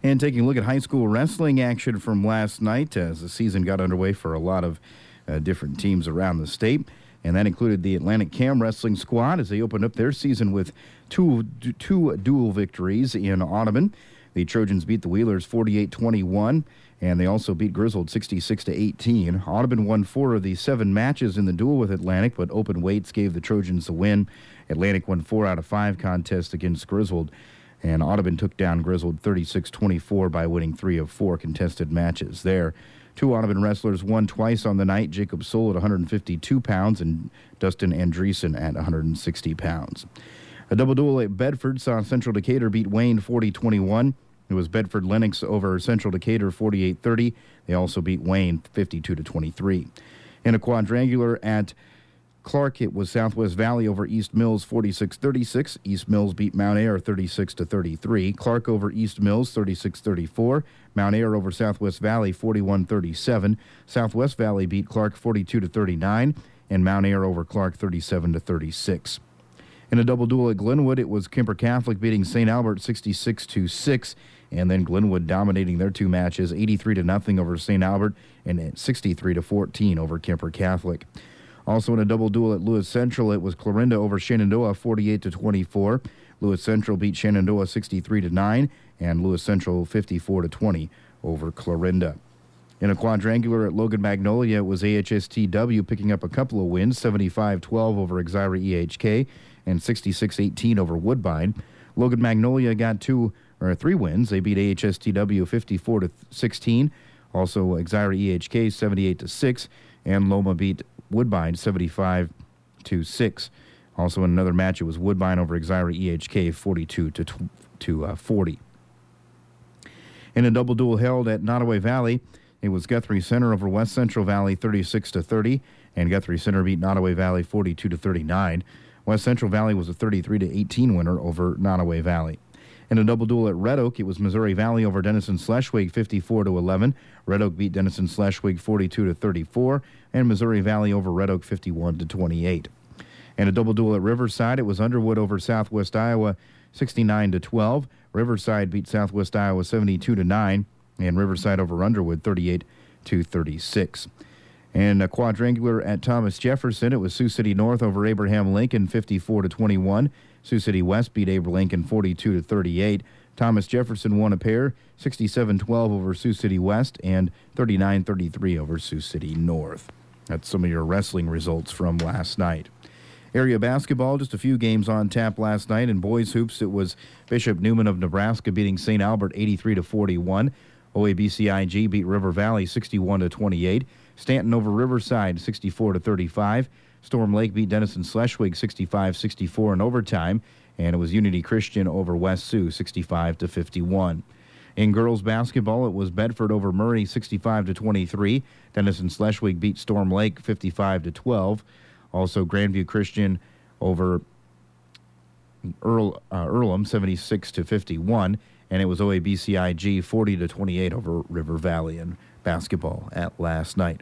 And taking a look at high school wrestling action from last night as the season got underway for a lot of different teams around the state. And that included the Atlantic Cam Wrestling Squad as they opened up their season with two dual victories in Audubon. The Trojans beat the Wheelers 48-21, and they also beat Griswold 66-18. Audubon won 4 of the 7 matches in the duel with Atlantic, but open weights gave the Trojans the win. Atlantic won 4 out of 5 contests against Griswold, and Audubon took down Griswold 36-24 by winning 3 of 4 contested matches there. 2 Audubon wrestlers won twice on the night, Jacob Soule at 152 pounds and Dustin Andreessen at 160 pounds. A double duel at Bedford saw Central Decatur beat Wayne 40-21. It was Bedford Lennox over Central Decatur 48-30. They also beat Wayne 52-23. In a quadrangular at Clark, it was Southwest Valley over East Mills 46-36. East Mills beat Mount Ayr 36-33. Clark over East Mills 36-34. Mount Ayr over Southwest Valley 41-37. Southwest Valley beat Clark 42-39, and Mount Ayr over Clark 37-36. In a double duel at Glenwood, it was Kemper Catholic beating St. Albert 66-6, and then Glenwood dominating their 2 matches 83-0 over St. Albert and 63-14 over Kemper Catholic. Also in a double duel at Lewis Central, it was Clarinda over Shenandoah 48-24. Lewis Central beat Shenandoah 63-9, and Lewis Central 54-20 over Clarinda. In a quadrangular at Logan Magnolia, it was AHSTW picking up a couple of wins, 75-12 over Exira EHK and 66-18 over Woodbine. Logan Magnolia got 3 wins. They beat AHSTW 54-16. Also Exira EHK 78-6, and Loma beat Woodbine 75-6. Also in another match, it was Woodbine over Exira EHK 42-40. In a double duel held at Nottoway Valley, it was Guthrie Center over West Central Valley 36-30, and Guthrie Center beat Nottoway Valley 42-39. West Central Valley was a 33-18 winner over Nottoway Valley. In a double duel at Red Oak, it was Missouri Valley over Denison Schleswig 54-11. Red Oak beat Denison Schleswig 42-34, and Missouri Valley over Red Oak 51-28. In a double duel at Riverside, it was Underwood over Southwest Iowa 69-12. Riverside beat Southwest Iowa 72-9, and Riverside over Underwood 38-36. In a quadrangular at Thomas Jefferson, it was Sioux City North over Abraham Lincoln 54-21. Sioux City West beat Abraham Lincoln 42-38. Thomas Jefferson won a pair, 67-12 over Sioux City West and 39-33 over Sioux City North. That's some of your wrestling results from last night. Area basketball, just a few games on tap last night. In boys hoops, it was Bishop Neumann of Nebraska beating St. Albert 83-41. OABCIG beat River Valley 61-28. Stanton over Riverside 64-35. Storm Lake beat Denison Schleswig 65-64 in overtime, and it was Unity Christian over West Sioux 65-51. In girls basketball, it was Bedford over Murray 65-23. Denison Schleswig beat Storm Lake 55-12. Also, Grandview Christian over Earlham 76-51, and it was OABCIG 40-28 over River Valley in basketball at last night.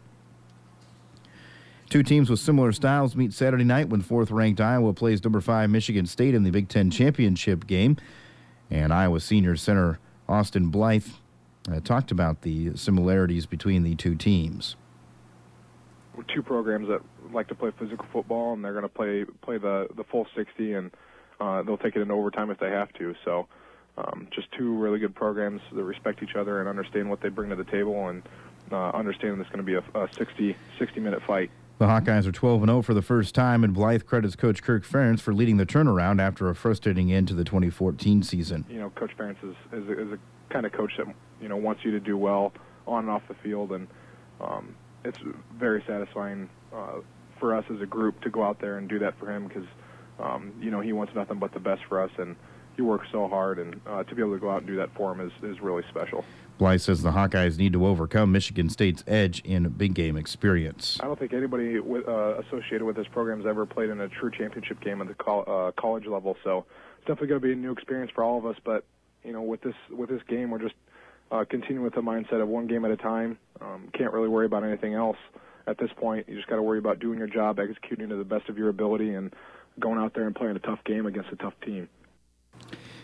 2 teams with similar styles meet Saturday night when 4th-ranked Iowa plays number 5 Michigan State in the Big Ten championship game. And Iowa senior center Austin Blythe talked about the similarities between the 2 teams. We're 2 programs that like to play physical football, and they're going to play the full 60, and they'll take it into overtime if they have to. So just 2 really good programs that respect each other and understand what they bring to the table, and understanding it's going to be a 60-minute fight. The Hawkeyes are 12-0 for the first time, and Blythe credits Coach Kirk Ferentz for leading the turnaround after a frustrating end to the 2014 season. You know, Coach Ferentz is a kind of coach that, you know, wants you to do well on and off the field, and it's very satisfying for us as a group to go out there and do that for him because, you know, he wants nothing but the best for us, and he works so hard, and to be able to go out and do that for him is really special. Blythe says the Hawkeyes need to overcome Michigan State's edge in big game experience. I don't think anybody associated with this program has ever played in a true championship game at the college level, so it's definitely going to be a new experience for all of us. But you know, with this game, we're just continuing with the mindset of one game at a time. Can't really worry about anything else at this point. You just got to worry about doing your job, executing to the best of your ability, and going out there and playing a tough game against a tough team.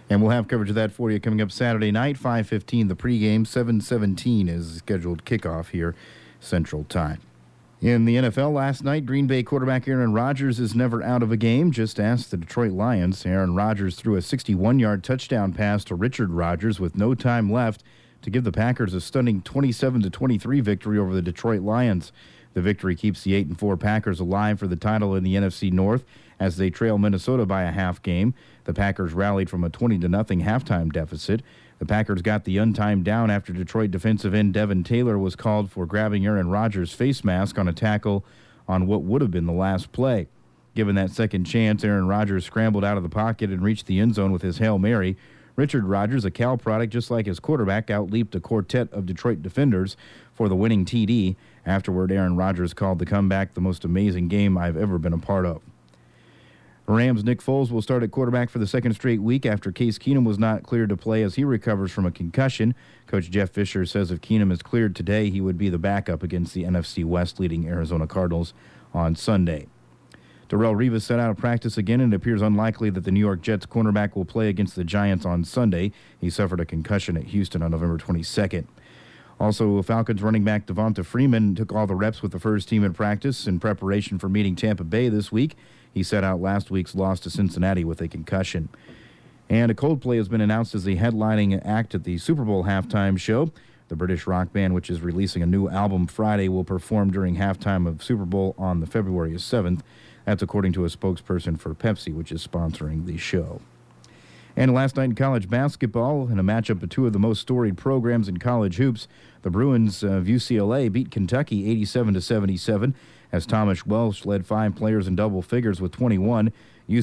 And we'll have coverage of that for you coming up Saturday night, 5:15 the pregame, 7:17 is scheduled kickoff here Central Time. In the NFL last night, Green Bay quarterback Aaron Rodgers is never out of a game. Just ask the Detroit Lions. Aaron Rodgers threw a 61-yard touchdown pass to Richard Rodgers with no time left to give the Packers a stunning 27-23 victory over the Detroit Lions. The victory keeps the 8-4 Packers alive for the title in the NFC North as they trail Minnesota by a half game. The Packers rallied from a 20-0 halftime deficit. The Packers got the untimed down after Detroit defensive end Devin Taylor was called for grabbing Aaron Rodgers' face mask on a tackle on what would have been the last play. Given that second chance, Aaron Rodgers scrambled out of the pocket and reached the end zone with his Hail Mary. Richard Rodgers, a Cal product just like his quarterback, outleaped a quartet of Detroit defenders for the winning TD. Afterward, Aaron Rodgers called the comeback the most amazing game I've ever been a part of. Rams' Nick Foles will start at quarterback for the second straight week after Case Keenum was not cleared to play as he recovers from a concussion. Coach Jeff Fisher says if Keenum is cleared today, he would be the backup against the NFC West leading Arizona Cardinals on Sunday. Darrelle Revis set out of practice again, and it appears unlikely that the New York Jets cornerback will play against the Giants on Sunday. He suffered a concussion at Houston on November 22nd. Also, Falcons running back Devonta Freeman took all the reps with the first team in practice in preparation for meeting Tampa Bay this week. He set out last week's loss to Cincinnati with a concussion. And a Coldplay has been announced as the headlining act at the Super Bowl halftime show. The British rock band, which is releasing a new album Friday, will perform during halftime of Super Bowl on the February 7th. That's according to a spokesperson for Pepsi, which is sponsoring the show. And last night in college basketball, in a matchup of two of the most storied programs in college hoops, the Bruins of UCLA beat Kentucky 87-77 as Thomas Welsh led five players in double figures with 21.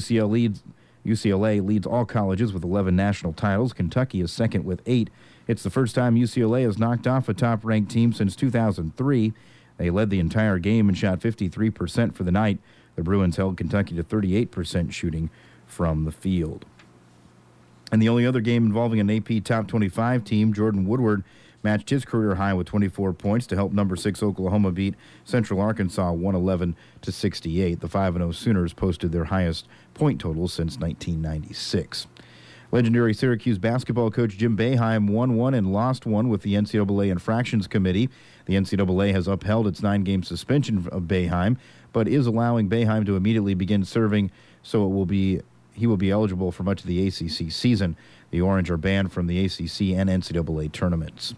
UCLA leads all colleges with 11 national titles. Kentucky is second with 8. It's the first time UCLA has knocked off a top-ranked team since 2003. They led the entire game and shot 53% for the night. The Bruins held Kentucky to 38% shooting from the field. And the only other game involving an AP Top 25 team, Jordan Woodward matched his career high with 24 points to help number 6 Oklahoma beat Central Arkansas 111-68. The 5-0 Sooners posted their highest point total since 1996. Legendary Syracuse basketball coach Jim Boeheim won one and lost one with the NCAA Infractions Committee. The NCAA has upheld its 9-game suspension of Boeheim, but is allowing Boeheim to immediately begin serving, so he will be eligible for much of the ACC season. The Orange are banned from the ACC and NCAA tournaments.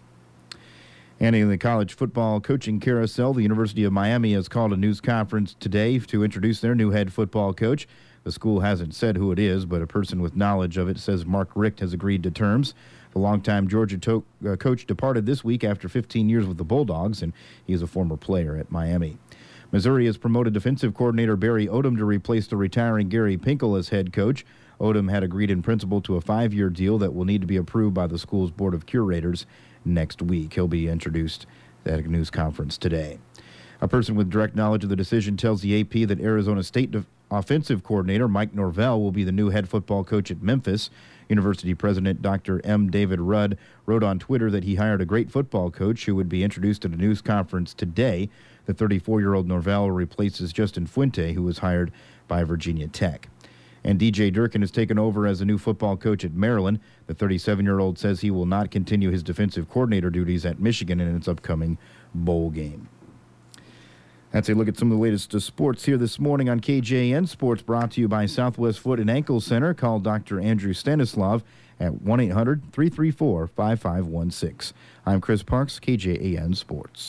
And in the college football coaching carousel, the University of Miami has called a news conference today to introduce their new head football coach. The school hasn't said who it is, but a person with knowledge of it says Mark Richt has agreed to terms. The longtime Georgia coach departed this week after 15 years with the Bulldogs, and he is a former player at Miami. Missouri has promoted defensive coordinator Barry Odom to replace the retiring Gary Pinkel as head coach. Odom had agreed in principle to a 5-year deal that will need to be approved by the school's Board of Curators next week. He'll be introduced at a news conference today. A person with direct knowledge of the decision tells the AP that Arizona State offensive coordinator Mike Norvell will be the new head football coach at Memphis. University President Dr. M. David Rudd wrote on Twitter that he hired a great football coach who would be introduced at a news conference today. The 34-year-old Norvell replaces Justin Fuente, who was hired by Virginia Tech. And DJ Durkin has taken over as a new football coach at Maryland. The 37-year-old says he will not continue his defensive coordinator duties at Michigan in its upcoming bowl game. That's a look at some of the latest sports here this morning on KJN Sports, brought to you by Southwest Foot and Ankle Center. Call Dr. Andrew Stanislav at 1-800-334-5516. I'm Chris Parks, KJAN Sports.